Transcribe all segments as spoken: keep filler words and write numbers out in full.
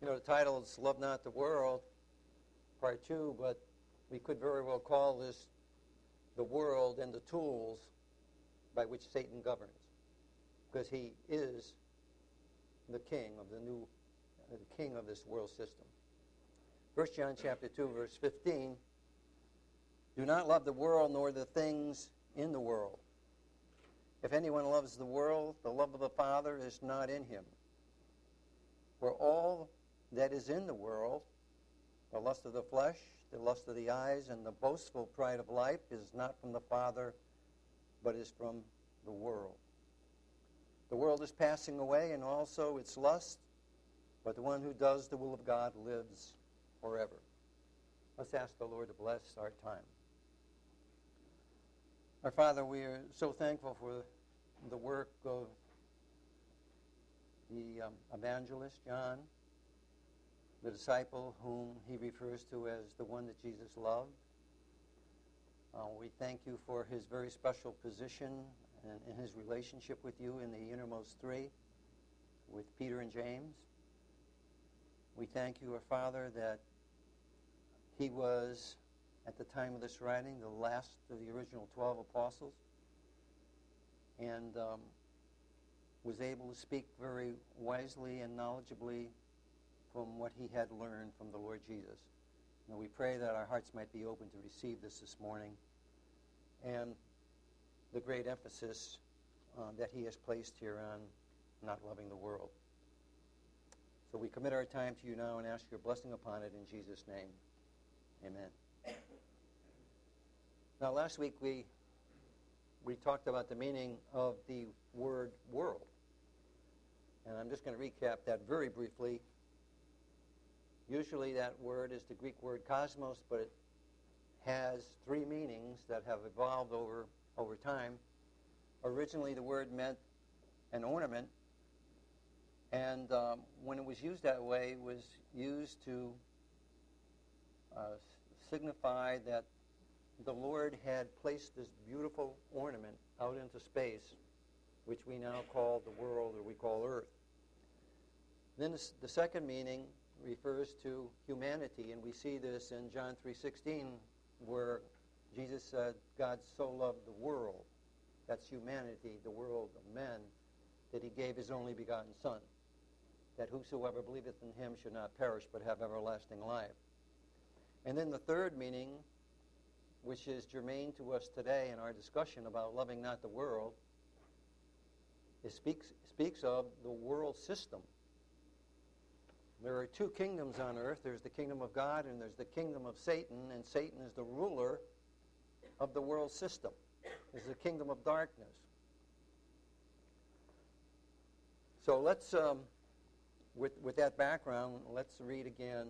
You know, the title is Love Not the World, Part two, but we could very well call this The World and the Tools by which Satan governs, because he is the king of the new, uh, the king of this world system. First John chapter two, verse fifteen, do not love the world nor the things in the world. If anyone loves the world, the love of the Father is not in him. For all that is in the world, the lust of the flesh, the lust of the eyes, and the boastful pride of life is not from the Father, but is from the world. The world is passing away, and also its lust, but the one who does the will of God lives forever. Let's ask the Lord to bless our time. Our Father, we are so thankful for the work of the um, evangelist, John, the disciple whom he refers to as the one that Jesus loved. Uh, we thank you for his very special position and, and his relationship with you in the innermost three, with Peter and James. We thank you, our Father, that he was, at the time of this writing, the last of the original twelve apostles, and um, was able to speak very wisely and knowledgeably from what he had learned from the Lord Jesus. And we pray that our hearts might be open to receive this this morning, and the great emphasis uh, that he has placed here on not loving the world. So we commit our time to you now and ask your blessing upon it in Jesus' name. Amen. Now, last week we we talked about the meaning of the word world. And I'm just going to recap that very briefly. Usually that word is the Greek word cosmos, but it has three meanings that have evolved over, over time. Originally the word meant an ornament, and um, when it was used that way, it was used to uh, signify that the Lord had placed this beautiful ornament out into space, which we now call the world, or we call Earth. Then the, the second meaning refers to humanity, and we see this in John three sixteen, where Jesus said, God so loved the world, that's humanity, the world of men, that he gave his only begotten Son, that whosoever believeth in him should not perish but have everlasting life. And then the third meaning, which is germane to us today in our discussion about loving not the world, it speaks, speaks of the world system. There are two kingdoms on earth. There's the kingdom of God and there's the kingdom of Satan, and Satan is the ruler of the world system. It's the kingdom of darkness. So let's, um, with, with that background, let's read again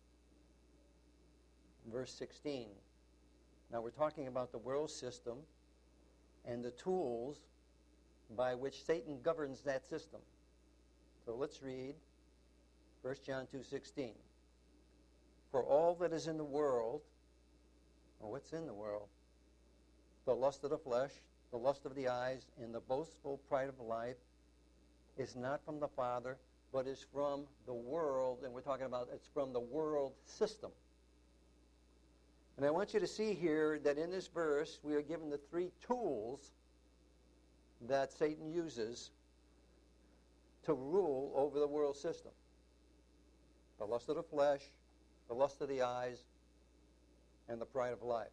verse sixteen. Now we're talking about the world system and the tools by which Satan governs that system. So let's read First John two sixteen. For all that is in the world, or what's in the world? The lust of the flesh, the lust of the eyes, and the boastful pride of life is not from the Father, but is from the world, and we're talking about it's from the world system. And I want you to see here that in this verse we are given the three tools that Satan uses to rule over the world system. The lust of the flesh, the lust of the eyes, and the pride of life.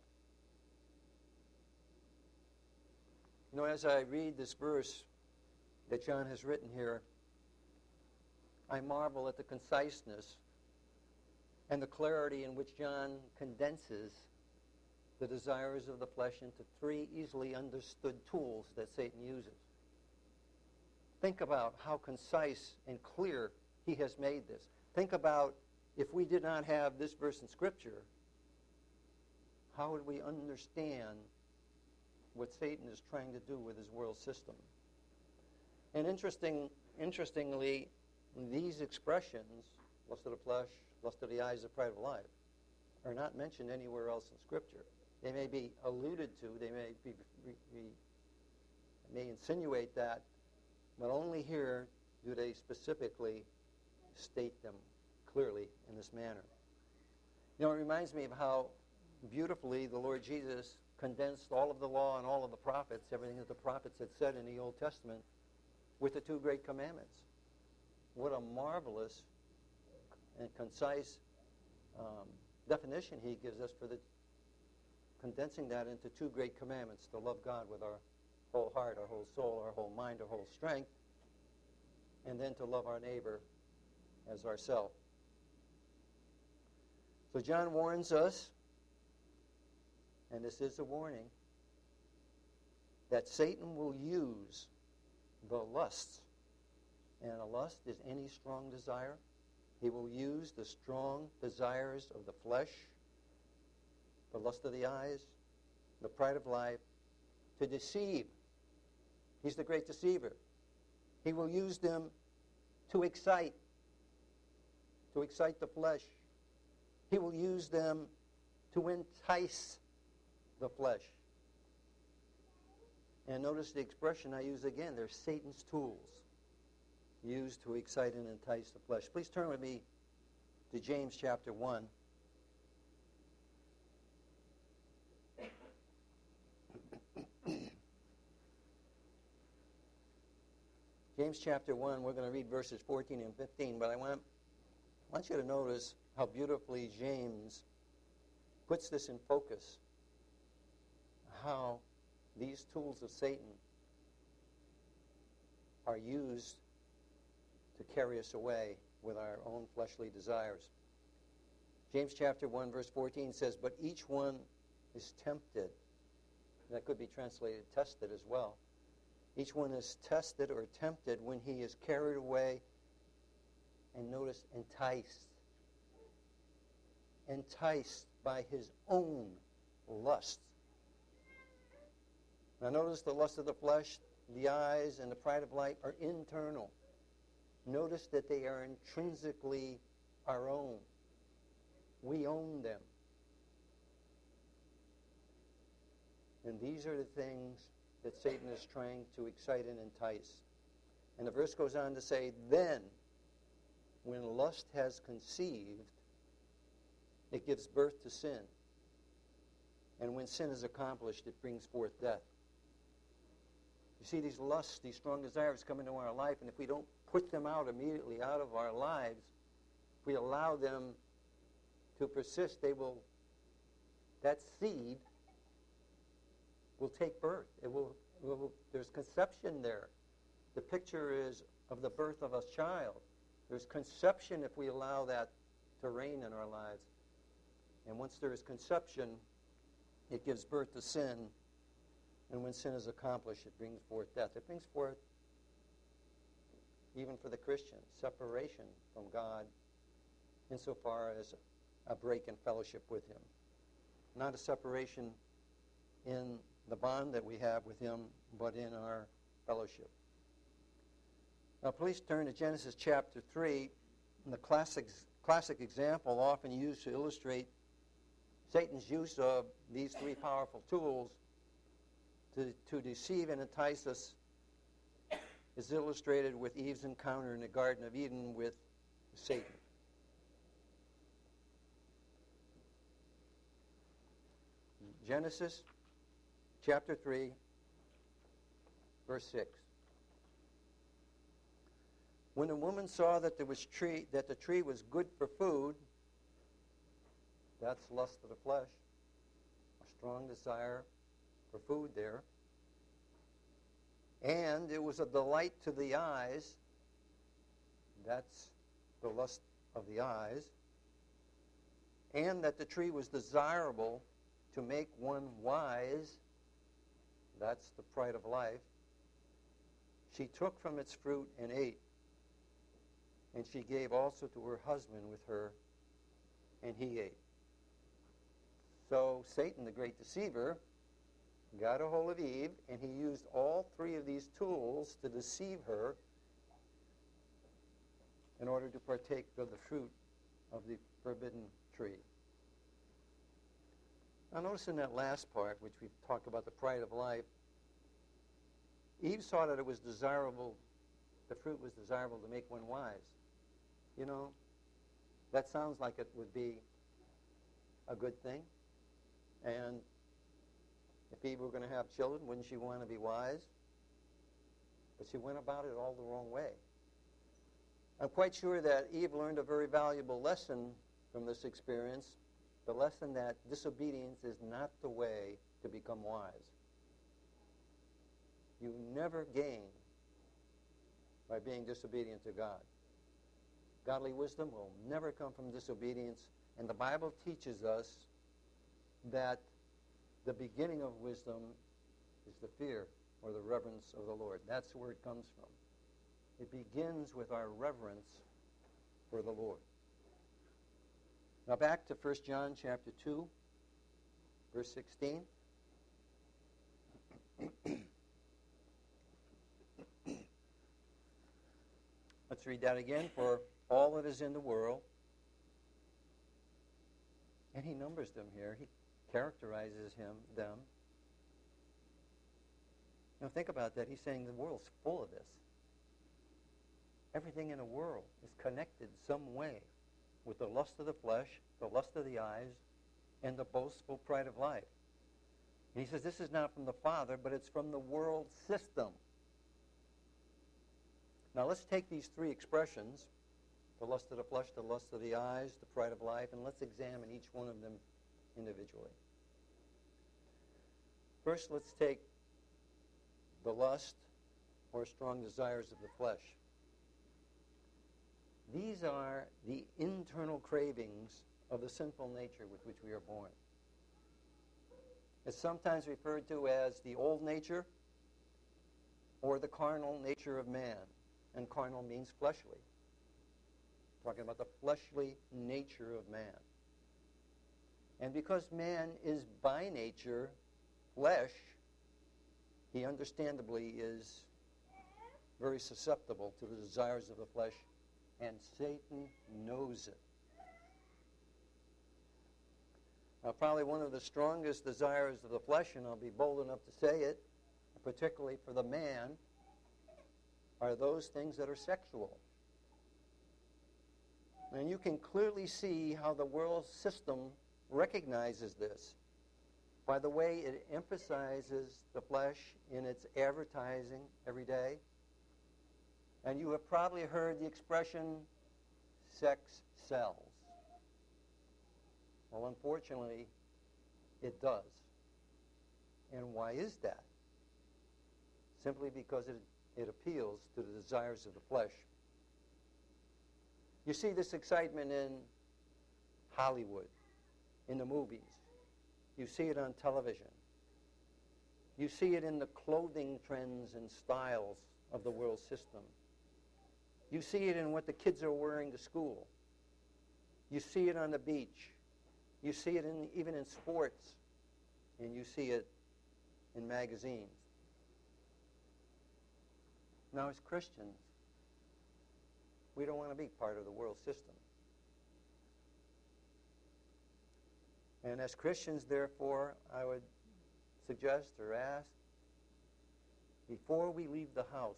You know, as I read this verse that John has written here, I marvel at the conciseness and the clarity in which John condenses the desires of the flesh into three easily understood tools that Satan uses. Think about how concise and clear he has made this. Think about if we did not have this verse in Scripture, how would we understand what Satan is trying to do with his world system? And interesting, interestingly, these expressions, lust of the flesh, lust of the eyes, the pride of life, are not mentioned anywhere else in Scripture. They may be alluded to, they may be, be, be may insinuate that, but only here do they specifically state them clearly in this manner. You know, it reminds me of how beautifully the Lord Jesus condensed all of the law and all of the prophets, everything that the prophets had said in the Old Testament, with the two great commandments. What a marvelous and concise um, definition he gives us for the condensing that into two great commandments: to love God with our whole heart, our whole soul, our whole mind, our whole strength, and then to love our neighbor as ourselves. So John warns us, and this is a warning, that Satan will use the lusts. And a lust is any strong desire. He will use the strong desires of the flesh, the lust of the eyes, the pride of life, to deceive. He's the great deceiver. He will use them to excite, to excite the flesh. He will use them to entice the flesh. And notice the expression I use again. They're Satan's tools used to excite and entice the flesh. Please turn with me to James chapter one. James chapter one, we're going to read verses fourteen and fifteen, but I want, I want you to notice how beautifully James puts this in focus, how these tools of Satan are used to carry us away with our own fleshly desires. James chapter one, verse fourteen says, "But each one is tempted." That could be translated tested as well. Each one is tested or tempted when he is carried away, and notice, enticed. Enticed by his own lust. Now notice the lust of the flesh, the eyes, and the pride of life are internal. Notice that they are intrinsically our own. We own them. And these are the things that Satan is trying to excite and entice. And the verse goes on to say, "Then, when lust has conceived, it gives birth to sin. And when sin is accomplished, it brings forth death." You see, these lusts, these strong desires come into our life, and if we don't put them out immediately out of our lives, if we allow them to persist, they will, that seed will take birth. It will, will, there's conception there. The picture is of the birth of a child. There's conception if we allow that to reign in our lives. And once there is conception, it gives birth to sin. And when sin is accomplished, it brings forth death. It brings forth, even for the Christian, separation from God insofar as a break in fellowship with Him. Not a separation in the bond that we have with Him, but in our fellowship. Now please turn to Genesis chapter three, the classic, classic example often used to illustrate Satan's use of these three powerful tools to, to deceive and entice us is illustrated with Eve's encounter in the Garden of Eden with Satan. Genesis chapter three, verse six. When the woman saw that there was tree, that the tree was good for food, that's lust of the flesh, a strong desire for food there, and it was a delight to the eyes, that's the lust of the eyes, and that the tree was desirable to make one wise, that's the pride of life, she took from its fruit and ate. And she gave also to her husband with her, and he ate. So Satan, the great deceiver, got a hold of Eve, and he used all three of these tools to deceive her in order to partake of the fruit of the forbidden tree. Now notice in that last part, which we talked about the pride of life, Eve saw that it was desirable, the fruit was desirable to make one wise. You know, That sounds like it would be a good thing. And if Eve were going to have children, wouldn't she want to be wise? But she went about it all the wrong way. I'm quite sure that Eve learned a very valuable lesson from this experience, the lesson that disobedience is not the way to become wise. You never gain by being disobedient to God. Godly wisdom will never come from disobedience, and the Bible teaches us that the beginning of wisdom is the fear or the reverence of the Lord. That's where it comes from. It begins with our reverence for the Lord. Now back to First John chapter two, verse sixteen. Let's read that again. For all that is in the world, and he numbers them here. He characterizes him, them. Now think about that. He's saying the world's full of this. Everything in the world is connected some way with the lust of the flesh, the lust of the eyes, and the boastful pride of life. And he says this is not from the Father, but it's from the world system. Now let's take these three expressions, the lust of the flesh, the lust of the eyes, the pride of life, and let's examine each one of them individually. First, let's take the lust or strong desires of the flesh. These are the internal cravings of the sinful nature with which we are born. It's sometimes referred to as the old nature or the carnal nature of man. And carnal means fleshly. Talking about the fleshly nature of man. And because man is by nature flesh, he understandably is very susceptible to the desires of the flesh, and Satan knows it. Now, probably one of the strongest desires of the flesh, and I'll be bold enough to say it, particularly for the man, are those things that are sexual. And you can clearly see how the world system recognizes this by the way it emphasizes the flesh in its advertising every day. And you have probably heard the expression, sex sells. Well, unfortunately, it does. And why is that? Simply because it, it appeals to the desires of the flesh. You see this excitement in Hollywood, in the movies. You see it on television. You see it in the clothing trends and styles of the world system. You see it in what the kids are wearing to school. You see it on the beach. You see it in, even in sports. And you see it in magazines. Now, as Christians, we don't want to be part of the world system. And as Christians, therefore, I would suggest or ask, before we leave the house,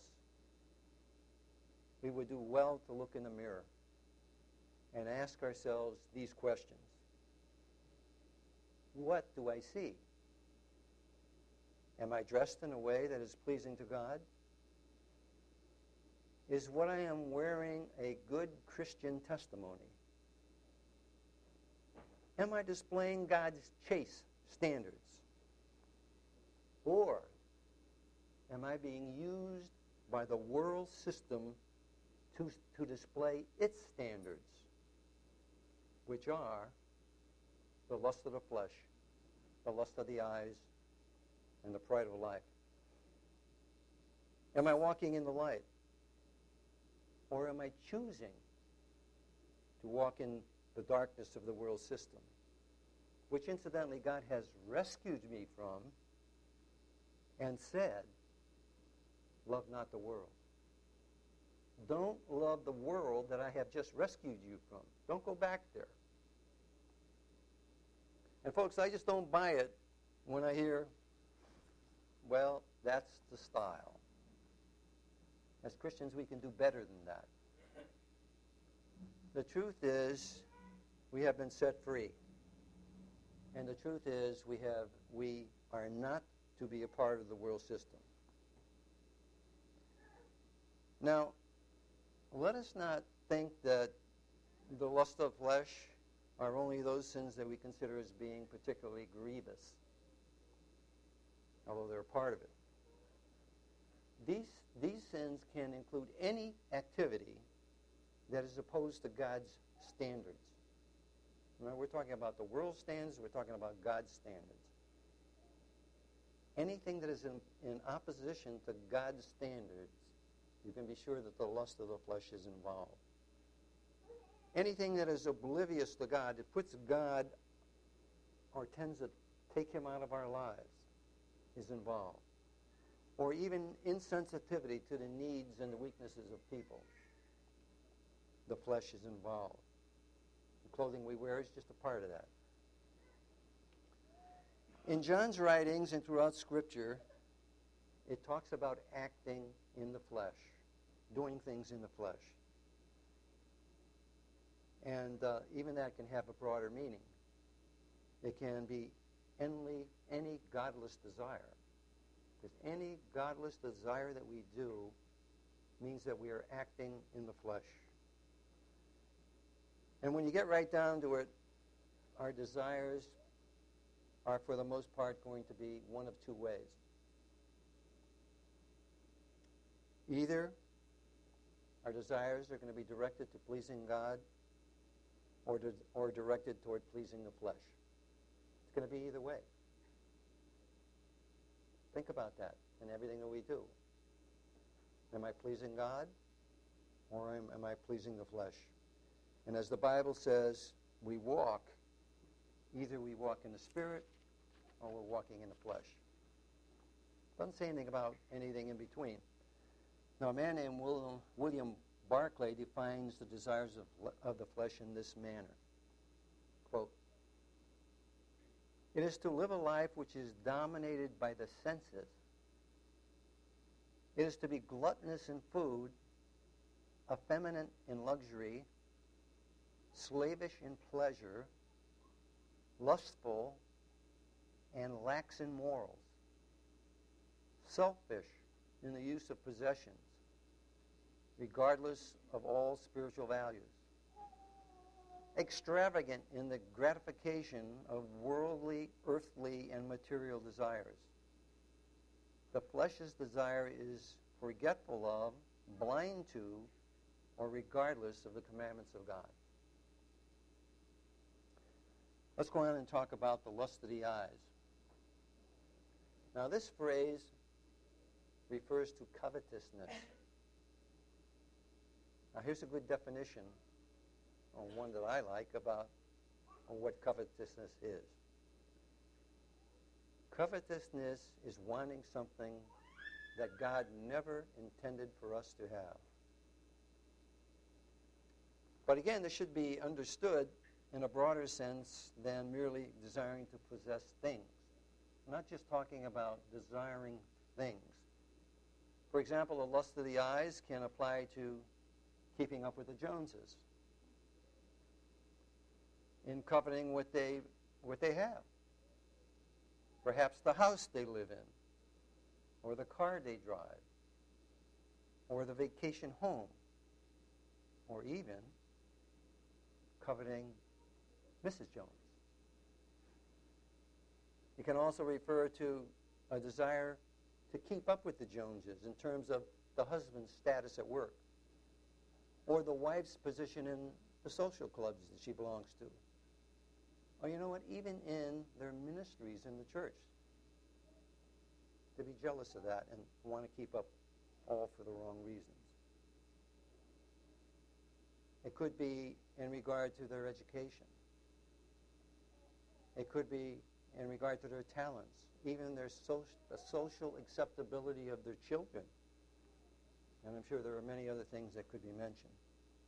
we would do well to look in the mirror and ask ourselves these questions. What do I see? Am I dressed in a way that is pleasing to God? Is what I am wearing a good Christian testimony? Am I displaying God's chaste standards? Or am I being used by the world system to, to display its standards, which are the lust of the flesh, the lust of the eyes, and the pride of life? Am I walking in the light? Or am I choosing to walk in the darkness of the world system, which incidentally God has rescued me from and said, love not the world. Don't love the world that I have just rescued you from. Don't go back there. And folks, I just don't buy it when I hear, well, that's the style. As Christians, we can do better than that. the truth is we have been set free. And the truth is we have we are not to be a part of the world system. Now, let us not think that the lust of flesh are only those sins that we consider as being particularly grievous, although they're a part of it. These, these sins can include any activity that is opposed to God's standards. Now, we're talking about the world standards, we're talking about God's standards. Anything that is in, in opposition to God's standards, you can be sure that the lust of the flesh is involved. Anything that is oblivious to God, that puts God or tends to take him out of our lives, is involved. Or even insensitivity to the needs and the weaknesses of people. The flesh is involved. The clothing we wear is just a part of that. In John's writings and throughout Scripture, it talks about acting in the flesh, doing things in the flesh. And uh, even that can have a broader meaning. It can be any, any godless desire. Because any godless desire that we do means that we are acting in the flesh. And when you get right down to it, our desires are for the most part going to be one of two ways. Either our desires are going to be directed to pleasing God or, to, or directed toward pleasing the flesh. It's going to be either way. Think about that in everything that we do. Am I pleasing God or am, am I pleasing the flesh? And as the Bible says, we walk, either we walk in the Spirit or we're walking in the flesh. It doesn't say anything about anything in between. Now, a man named William, William Barclay defines the desires of, of the flesh in this manner. Quote, "It is to live a life which is dominated by the senses. It is to be gluttonous in food, effeminate in luxury, slavish in pleasure, lustful, and lax in morals, selfish in the use of possessions, regardless of all spiritual values, extravagant in the gratification of worldly, earthly, and material desires. The flesh's desire is forgetful of, blind to, or regardless of the commandments of God." Let's go on and talk about the lust of the eyes. Now, this phrase refers to covetousness. Now, here's a good definition, or one that I like, about what covetousness is. Covetousness is wanting something that God never intended for us to have. But again, this should be understood in a broader sense than merely desiring to possess things. I'm not just talking about desiring things. For example, the lust of the eyes can apply to keeping up with the Joneses, in coveting what they what they have. Perhaps the house they live in, or the car they drive, or the vacation home, or even coveting Missus Jones. It can also refer to a desire to keep up with the Joneses in terms of the husband's status at work, or the wife's position in the social clubs that she belongs to. Or you know what, even in their ministries in the church, to be jealous of that and want to keep up all for the wrong reasons. It could be in regard to their education. It could be in regard to their talents, even their so- the social acceptability of their children. And I'm sure there are many other things that could be mentioned.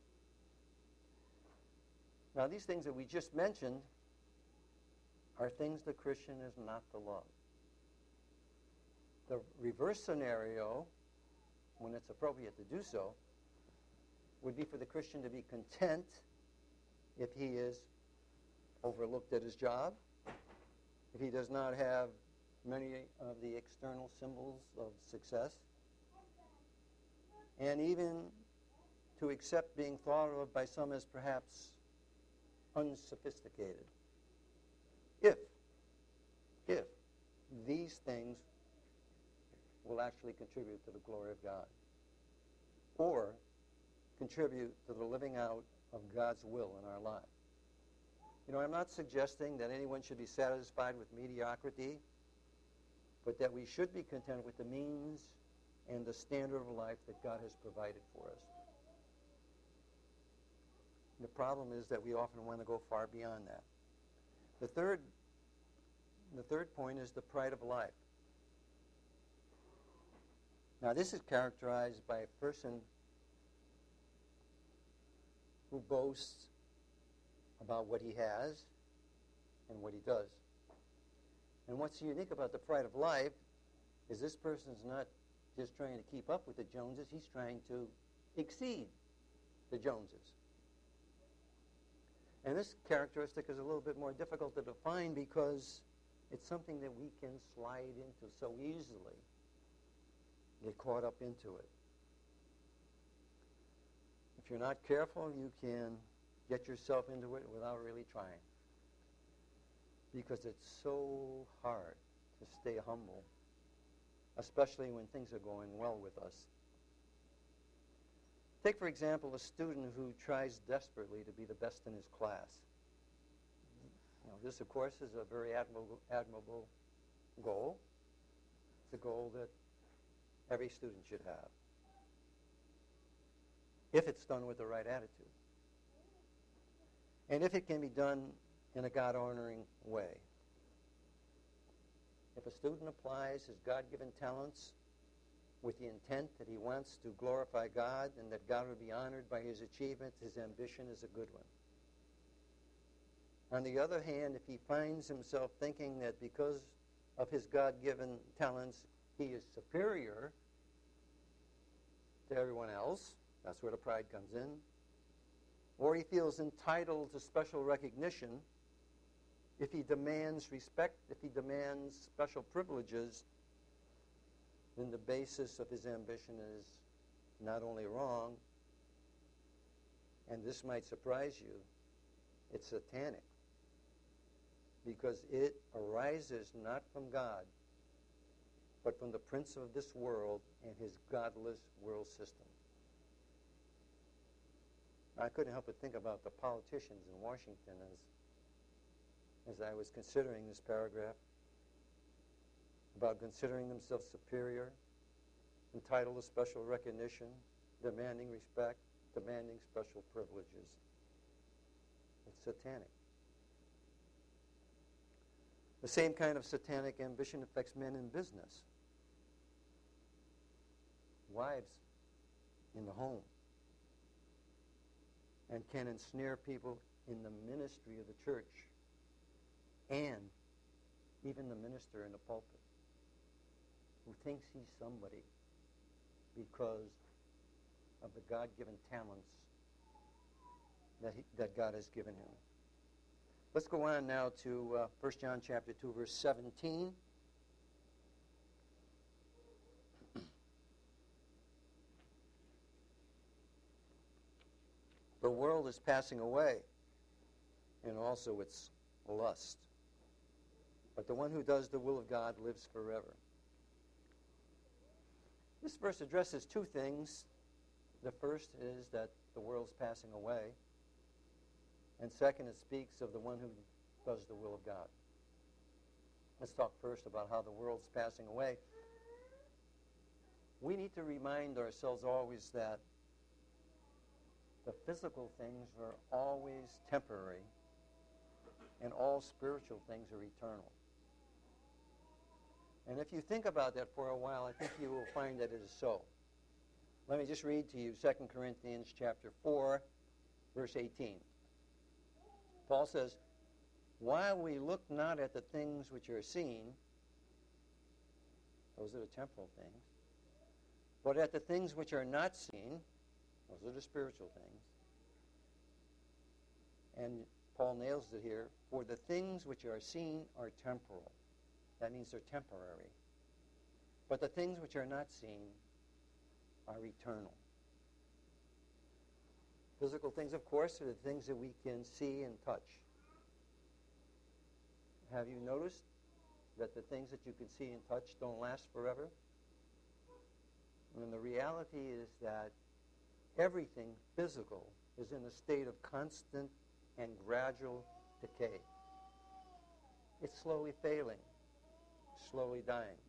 Now, these things that we just mentioned are things the Christian is not to love. The reverse scenario, when it's appropriate to do so, would be for the Christian to be content if he is overlooked at his job, if he does not have many of the external symbols of success, and even to accept being thought of by some as perhaps unsophisticated. If, if these things will actually contribute to the glory of God, or contribute to the living out of God's will in our lives. You know, I'm not suggesting that anyone should be satisfied with mediocrity, but that we should be content with the means and the standard of life that God has provided for us. The problem is that we often want to go far beyond that. The third, the third point is the pride of life. Now, this is characterized by a person who boasts about what he has and what he does. And what's unique about the pride of life is this person's not just trying to keep up with the Joneses, he's trying to exceed the Joneses. And this characteristic is a little bit more difficult to define because it's something that we can slide into so easily, get caught up into it. If you're not careful, you can get yourself into it without really trying, because it's so hard to stay humble, especially when things are going well with us. Take, for example, a student who tries desperately to be the best in his class. You know, this, of course, is a very admirable, admirable goal. It's a goal that every student should have, if it's done with the right attitude, and if it can be done in a God-honoring way. If a student applies his God-given talents with the intent that he wants to glorify God and that God would be honored by his achievements, his ambition is a good one. On the other hand, if he finds himself thinking that because of his God-given talents he is superior to everyone else, that's where the pride comes in, or he feels entitled to special recognition, if he demands respect, if he demands special privileges, then the basis of his ambition is not only wrong, and this might surprise you, it's satanic, because it arises not from God, but from the prince of this world and his godless world system. I couldn't help but think about the politicians in Washington as, as I was considering this paragraph, about considering themselves superior, entitled to special recognition, demanding respect, demanding special privileges. It's satanic. The same kind of satanic ambition affects men in business, wives in the home, and can ensnare people in the ministry of the church and even the minister in the pulpit who thinks he's somebody because of the God-given talents that, he, that God has given him. Let's go on now to uh, First John chapter two, verse seventeen. The world is passing away, and also its lust. But the one who does the will of God lives forever. This verse addresses two things. The first is that the world's passing away. And second, it speaks of the one who does the will of God. Let's talk first about how the world's passing away. We need to remind ourselves always that the physical things are always temporary, and all spiritual things are eternal. And if you think about that for a while, I think you will find that it is so. Let me just read to you Second Corinthians chapter four, verse eighteen. Paul says, "While we look not at the things which are seen," those are the temporal things, "but at the things which are not seen," those are the spiritual things, And Paul nails it here, for the things which are seen are temporal. That means they're temporary. But the things which are not seen are eternal. Physical things, of course, are the things that we can see and touch. Have you noticed that the things that you can see and touch don't last forever? And the reality is that everything physical is in a state of constant and gradual decay. It's slowly failing, slowly dying.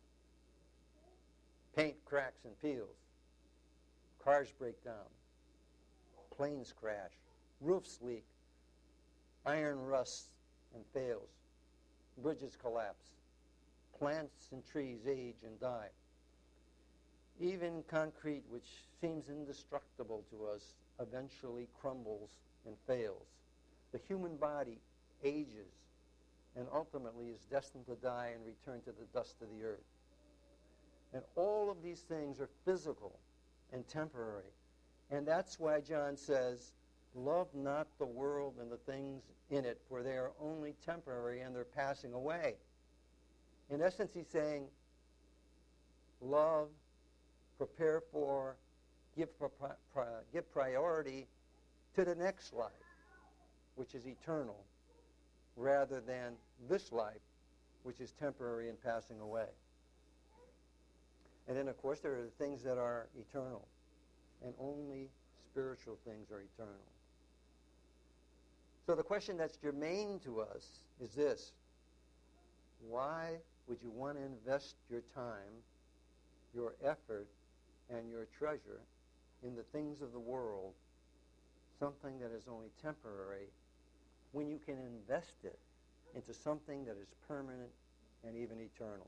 Paint cracks and peels. Cars break down. Planes crash. Roofs leak. Iron rusts and fails. Bridges collapse. Plants and trees age and die. Even concrete, which seems indestructible to us, eventually crumbles and fails. The human body ages and ultimately is destined to die and return to the dust of the earth. And all of these things are physical and temporary. And that's why John says, love not the world and the things in it, for they are only temporary and they're passing away. In essence, he's saying, love, prepare for, give, give priority to the next life, which is eternal, rather than this life, which is temporary and passing away. And then, of course, there are the things that are eternal, and only spiritual things are eternal. So the question that's germane to us is this: why would you want to invest your time, your effort, and your treasure in the things of the world, something that is only temporary, when you can invest it into something that is permanent and even eternal?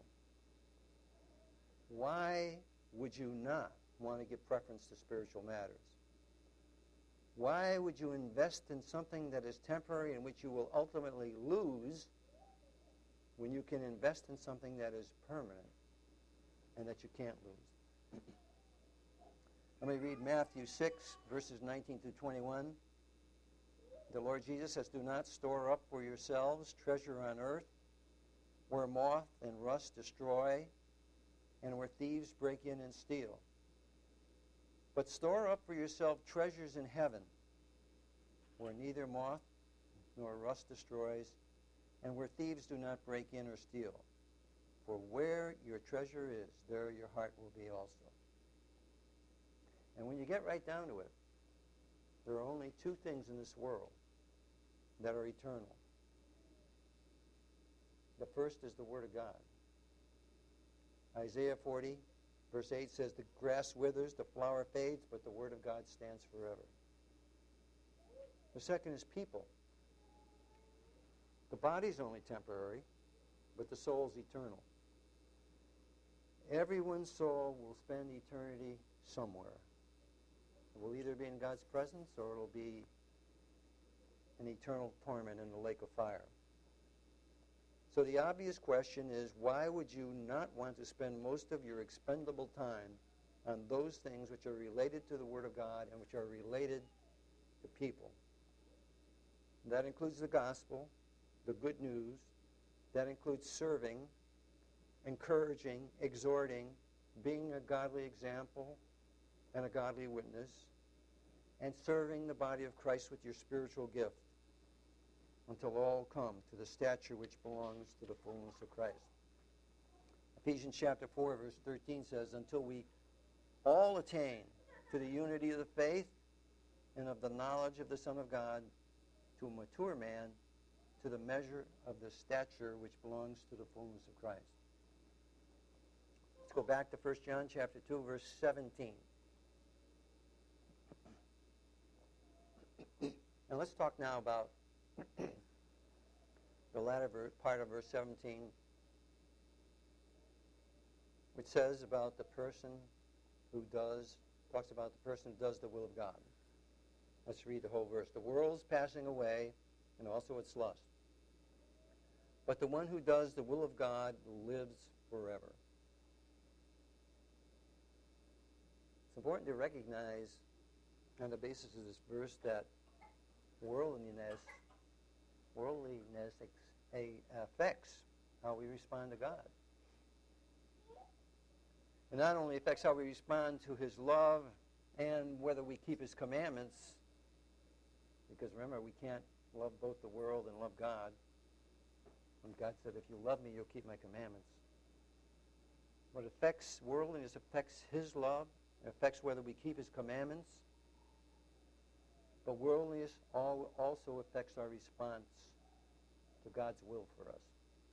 Why would you not want to give preference to spiritual matters? Why would you invest in something that is temporary and which you will ultimately lose when you can invest in something that is permanent and that you can't lose? Let me read Matthew six, verses nineteen through twenty-one. The Lord Jesus says, do not store up for yourselves treasure on earth, where moth and rust destroy, and where thieves break in and steal. But store up for yourself treasures in heaven, where neither moth nor rust destroys, and where thieves do not break in or steal. For where your treasure is, there your heart will be also. And when you get right down to it, there are only two things in this world that are eternal. The first is the Word of God. Isaiah forty, verse eight says, the grass withers, the flower fades, but the Word of God stands forever. The second is people. The body's only temporary, but the soul's eternal. Everyone's soul will spend eternity somewhere. It will either be in God's presence or it will be in eternal torment in the lake of fire. So the obvious question is, why would you not want to spend most of your expendable time on those things which are related to the Word of God and which are related to people? That includes the gospel, the good news. That includes serving, encouraging, exhorting, being a godly example and a godly witness, and serving the body of Christ with your spiritual gift, until all come to the stature which belongs to the fullness of Christ. Ephesians chapter four, verse thirteen says, until we all attain to the unity of the faith and of the knowledge of the Son of God, to a mature man, to the measure of the stature which belongs to the fullness of Christ. Let's go back to First John chapter two, verse seventeen. And let's talk now about the latter ver- part of verse seventeen, which says about the person who does, talks about the person who does the will of God. Let's read the whole verse. The world's passing away, and also its lust. But the one who does the will of God lives forever. It's important to recognize, on the basis of this verse, that worldliness, worldliness ex- a, affects how we respond to God. It not only affects how we respond to his love and whether we keep his commandments, because remember, we can't love both the world and love God. When God said, if you love me, you'll keep my commandments. What affects worldliness affects his love. It affects whether we keep his commandments. But worldliness all, also affects our response to God's will for us.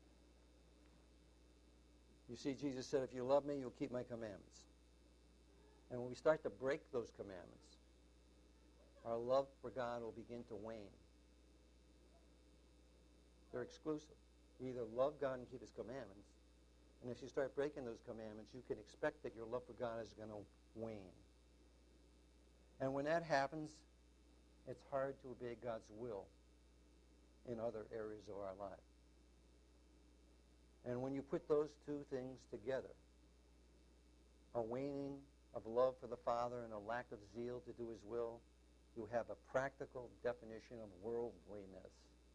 You see, Jesus said, if you love me, you'll keep my commandments. And when we start to break those commandments, our love for God will begin to wane. They're exclusive. You either love God and keep his commandments, and if you start breaking those commandments, you can expect that your love for God is going to wane. And when that happens, it's hard to obey God's will in other areas of our life. And when you put those two things together, a waning of love for the Father and a lack of zeal to do his will, you have a practical definition of worldliness.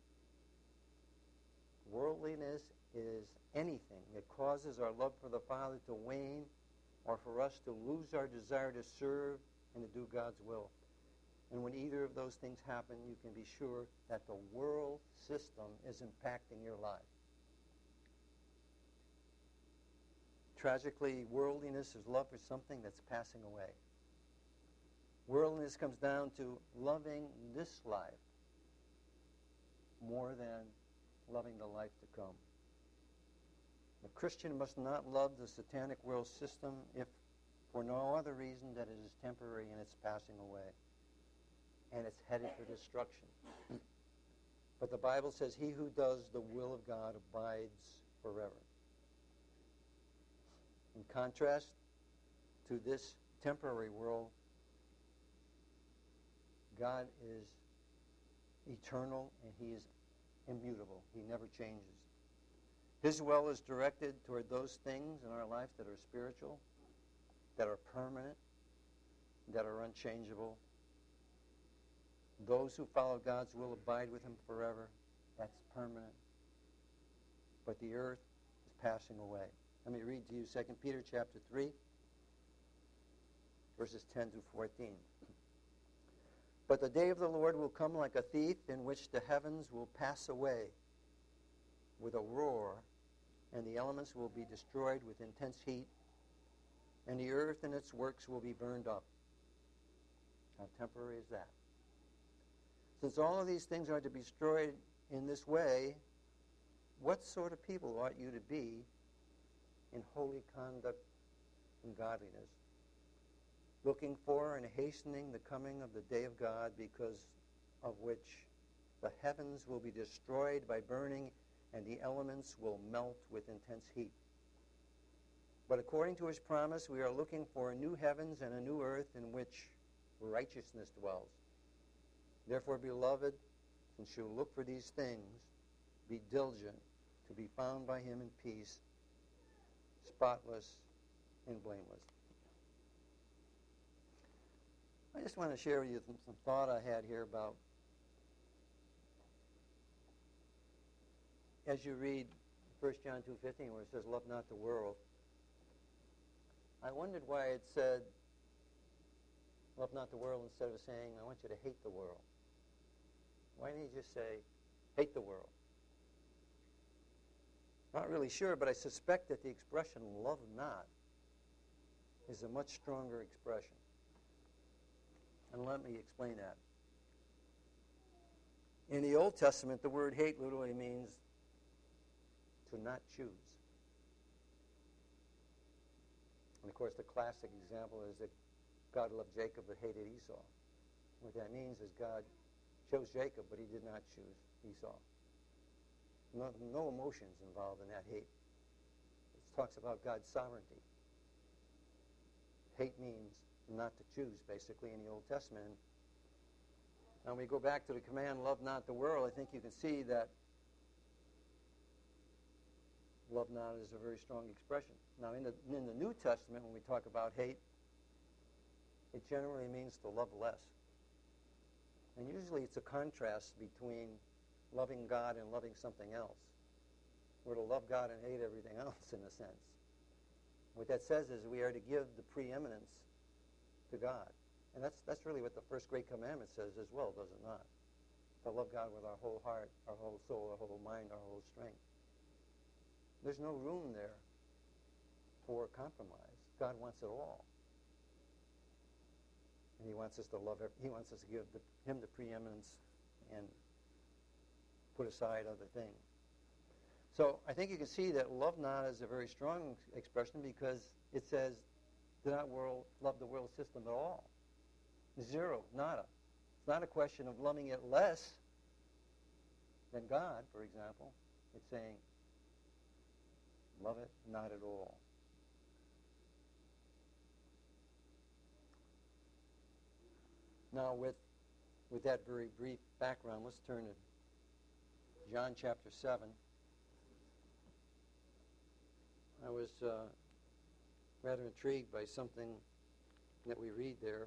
Worldliness is anything that causes our love for the Father to wane or for us to lose our desire to serve and to do God's will. And when either of those things happen, you can be sure that the world system is impacting your life. Tragically, worldliness is love for something that's passing away. Worldliness comes down to loving this life more than loving the life to come. The Christian must not love the satanic world system if for no other reason that it is temporary and it's passing away and it's headed for destruction. But the Bible says he who does the will of God abides forever. In contrast to this temporary world, God is eternal and he is immutable. He never changes. His will is directed toward those things in our life that are spiritual, that are permanent, that are unchangeable. Those who follow God's will abide with him forever. That's permanent. But the earth is passing away. Let me read to you Second Peter chapter three, verses ten through fourteen. But the day of the Lord will come like a thief, in which the heavens will pass away with a roar, and the elements will be destroyed with intense heat, and the earth and its works will be burned up. How temporary is that? Since all of these things are to be destroyed in this way, what sort of people ought you to be in holy conduct and godliness, looking for and hastening the coming of the day of God, because of which the heavens will be destroyed by burning, and the elements will melt with intense heat. But according to his promise, we are looking for a new heavens and a new earth in which righteousness dwells. Therefore, beloved, since you look for these things, be diligent to be found by him in peace, spotless and blameless. I just want to share with you some, some thought I had here about, as you read First John two fifteen, where it says, love not the world, I wondered why it said, love not the world, instead of saying, I want you to hate the world. Why didn't he just say, hate the world? Not really sure, but I suspect that the expression love not is a much stronger expression. And let me explain that. In the Old Testament, the word hate literally means to not choose. And of course, the classic example is that God loved Jacob but hated Esau. What that means is God chose Jacob, but he did not choose Esau. No, no emotions involved in that hate. It talks about God's sovereignty. Hate means not to choose, basically, in the Old Testament. Now, when we go back to the command, love not the world, I think you can see that love not is a very strong expression. Now, in the, in the New Testament, when we talk about hate, it generally means to love less. And usually it's a contrast between loving God and loving something else. We're to love God and hate everything else, in a sense. What that says is we are to give the preeminence to God. And that's that's really what the first great commandment says as well, does it not? To love God with our whole heart, our whole soul, our whole mind, our whole strength. There's no room there for compromise. God wants it all. And he wants us to love it. He wants us to give the, him the preeminence and put aside other things. So I think you can see that love not is a very strong expression because it says do not world, love the world system at all. Zero, nada. It's not a question of loving it less than God, for example. It's saying love it not at all. Now, with with that very brief background, let's turn to John chapter seven. I was uh, rather intrigued by something that we read there.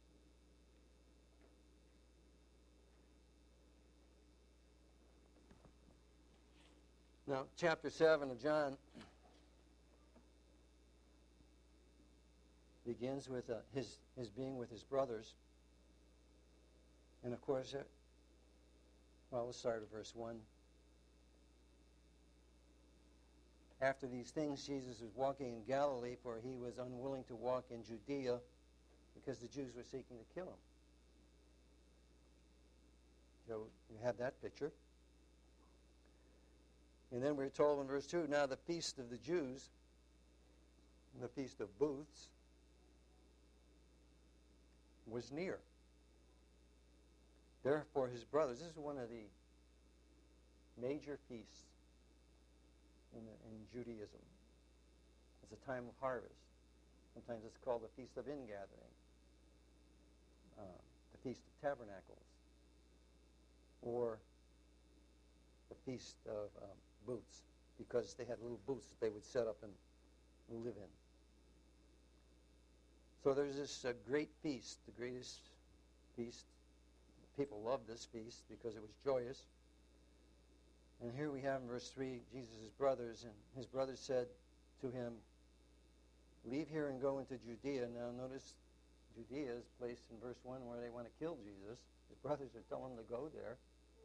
Now, chapter seven of John begins with uh, his, his being with his brothers. And of course, uh, well, let's start at verse one. After these things, Jesus was walking in Galilee, for he was unwilling to walk in Judea because the Jews were seeking to kill him. So you have that picture. And then we're told in verse two, now the feast of the Jews, the feast of booths, was near. Therefore his brothers, this is one of the major feasts in, the, in Judaism. It's a time of harvest. Sometimes it's called the Feast of Ingathering, uh, the Feast of Tabernacles, or the Feast of um, Booths, because they had little booths that they would set up and live in. So there's this uh, great feast, the greatest feast. People loved this feast because it was joyous. And here we have in verse three, Jesus' brothers, and his brothers said to him, leave here and go into Judea. Now notice Judea is placed in verse one where they want to kill Jesus. His brothers are telling him to go there.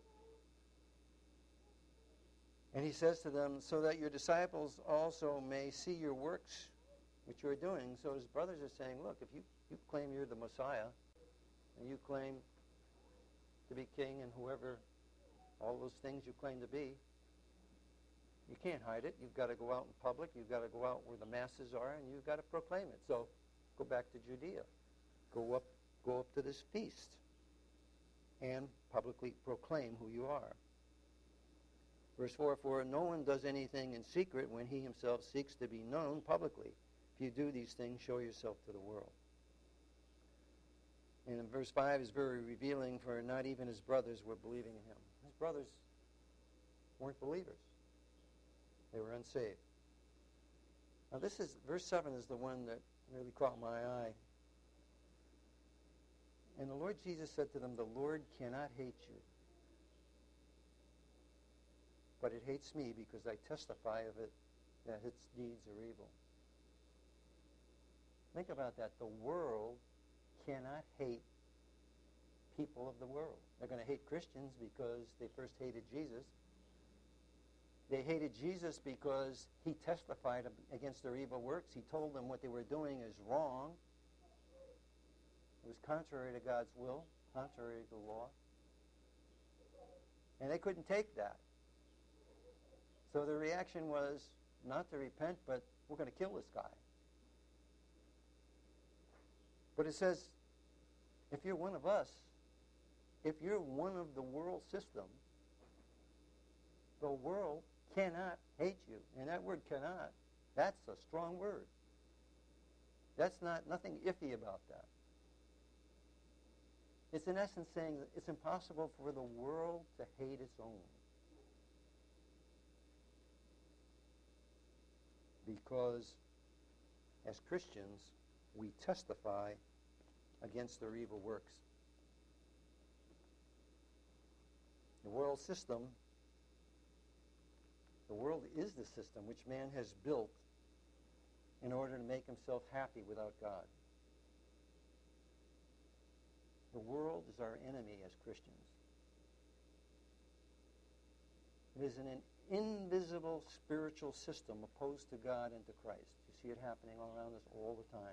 And he says to them, so that your disciples also may see your works which you are doing. So his brothers are saying, look, if you, you claim you're the Messiah, and you claim to be king and whoever, all those things you claim to be, you can't hide it. You've got to go out in public. You've got to go out where the masses are, and you've got to proclaim it. So go back to Judea. Go up, go up to this feast and publicly proclaim who you are. Verse four, for no one does anything in secret when he himself seeks to be known publicly. If you do these things, show yourself to the world. And in verse five is very revealing, for not even his brothers were believing in him. His brothers weren't believers. They were unsaved. Now this is, verse seven is the one that really caught my eye. And the Lord Jesus said to them, the Lord cannot hate you, but it hates me because I testify of it that its deeds are evil. Think about that. The world cannot hate people of the world. They're going to hate Christians because they first hated Jesus. They hated Jesus because he testified against their evil works. He told them what they were doing is wrong. It was contrary to God's will, contrary to the law. And they couldn't take that. So the reaction was not to repent, but we're going to kill this guy. But it says, if you're one of us, if you're one of the world system, the world cannot hate you. And that word cannot, that's a strong word. That's not nothing iffy about that. It's in essence saying that it's impossible for the world to hate its own. Because as Christians, we testify against their evil works. The world system, the world is the system which man has built in order to make himself happy without God. The world is our enemy as Christians. It is an invisible spiritual system opposed to God and to Christ. You see it happening all around us all the time.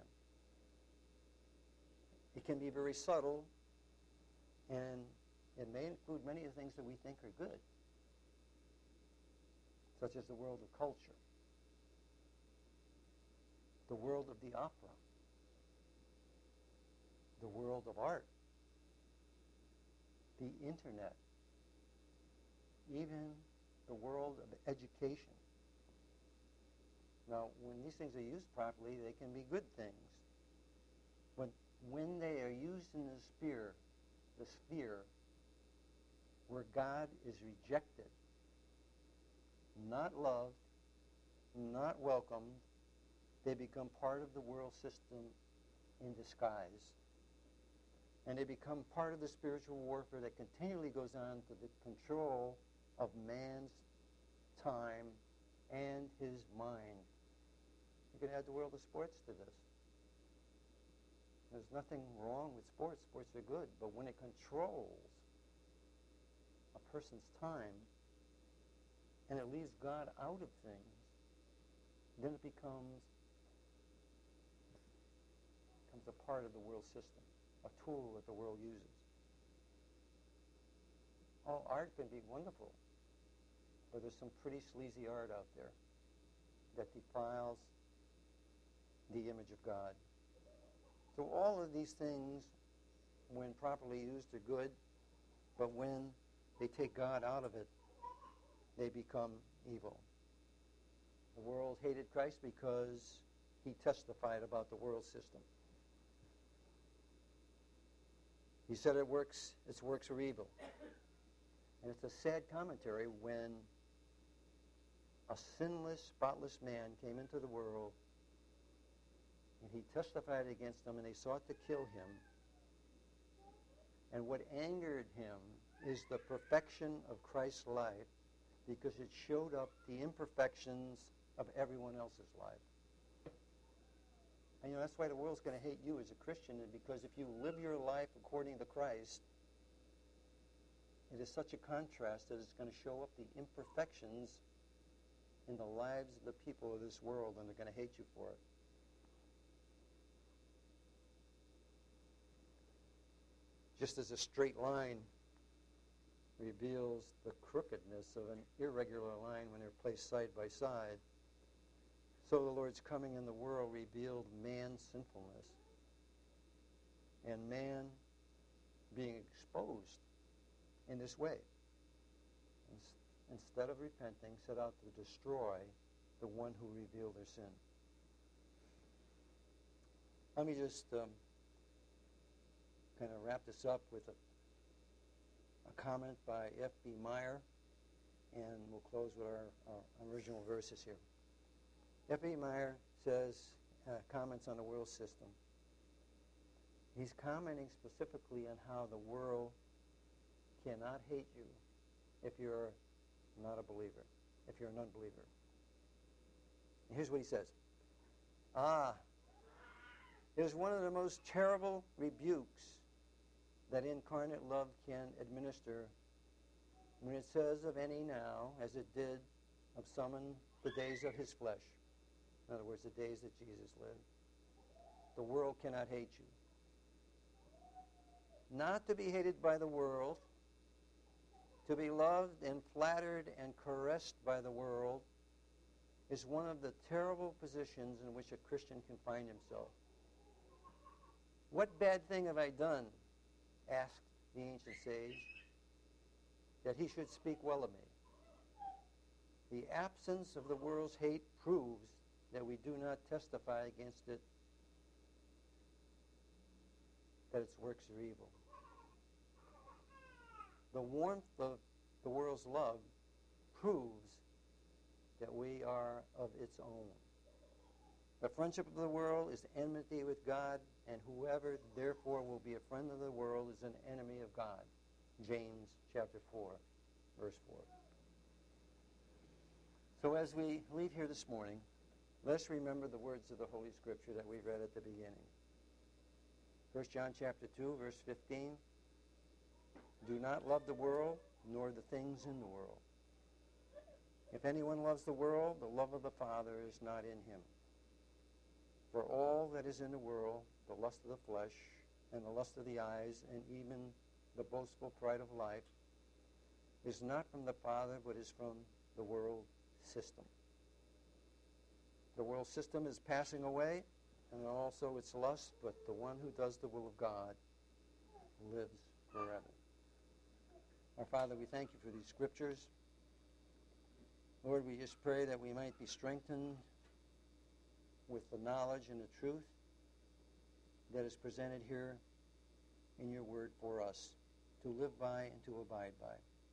It can be very subtle, and it may include many of the things that we think are good, such as the world of culture, the world of the opera, the world of art, the internet, even the world of education. Now, when these things are used properly, they can be good things. But when they are used in the sphere, the sphere where God is rejected, not loved, not welcomed, they become part of the world system in disguise. And they become part of the spiritual warfare that continually goes on to the control of man's time and his mind. You can add the world of sports to this. There's nothing wrong with sports. Sports are good. But when it controls a person's time and it leaves God out of things, then it becomes, becomes a part of the world system, a tool that the world uses. All art can be wonderful, but there's some pretty sleazy art out there that defiles the image of God. So all of these things, when properly used, are good, but when they take God out of it, they become evil. The world hated Christ because he testified about the world system. He said it works, its works are evil. And it's a sad commentary when a sinless, spotless man came into the world and he testified against them and they sought to kill him. And what angered him is the perfection of Christ's life, because it showed up the imperfections of everyone else's life. And you know, that's why the world's going to hate you as a Christian, because if you live your life according to Christ, it is such a contrast that it's going to show up the imperfections in the lives of the people of this world, and they're going to hate you for it. Just as a straight line reveals the crookedness of an irregular line when they're placed side by side, so the Lord's coming in the world revealed man's sinfulness, and man being exposed in this way, instead of repenting, set out to destroy the one who revealed their sin. Let me just um, kind of wrap this up with a, a comment by F B Meyer, and we'll close with our, our original verses here. F B Meyer says, uh, comments on the world system. He's commenting specifically on how the world cannot hate you if you're not a believer, if you're an unbeliever. And here's what he says. Ah, it is one of the most terrible rebukes that incarnate love can administer when it says of any now, as it did of some in the days of his flesh. In other words, the days that Jesus lived. The world cannot hate you. Not to be hated by the world, to be loved and flattered and caressed by the world, is one of the terrible positions in which a Christian can find himself. What bad thing have I done, asked the ancient sage, that he should speak well of me? The absence of the world's hate proves that we do not testify against it, that its works are evil. The warmth of the world's love proves that we are of its own. The friendship of the world is enmity with God, and whoever therefore will be a friend of the world is an enemy of God. James chapter four. verse four. So as we leave here this morning, let's remember the words of the Holy Scripture that we read at the beginning. First John chapter two, verse fifteen. Do not love the world, nor the things in the world. If anyone loves the world, the love of the Father is not in him. For all that is in the world, the lust of the flesh, and the lust of the eyes, and even the boastful pride of life, is not from the Father, but is from the world system. The world system is passing away, and also its lust, but the one who does the will of God lives forever. Our Father, we thank you for these scriptures. Lord, we just pray that we might be strengthened with the knowledge and the truth that is presented here in your word for us to live by and to abide by.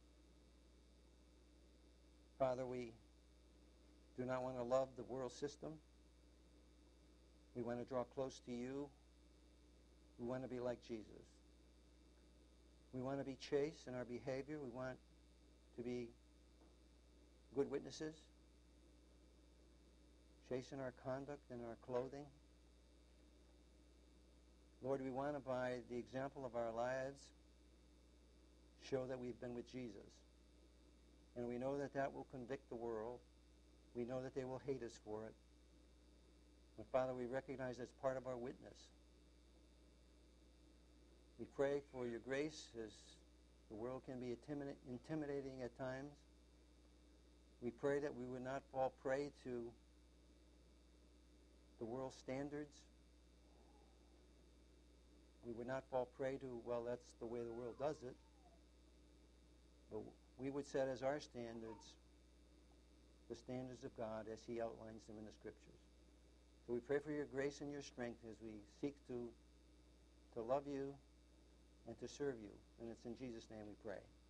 Father, we do not want to love the world system. We want to draw close to you. We want to be like Jesus. We want to be chaste in our behavior. We want to be good witnesses, chaste in our conduct and our clothing. Lord, we want to, by the example of our lives, show that we've been with Jesus. And we know that that will convict the world. We know that they will hate us for it. But Father, we recognize that's part of our witness. We pray for your grace as the world can be intimidating at times. We pray that we would not fall prey to the world's standards. We would not fall prey to, well, that's the way the world does it. But we would set as our standards the standards of God as he outlines them in the Scriptures. So we pray for your grace and your strength as we seek to, to love you and to serve you. And it's in Jesus' name we pray.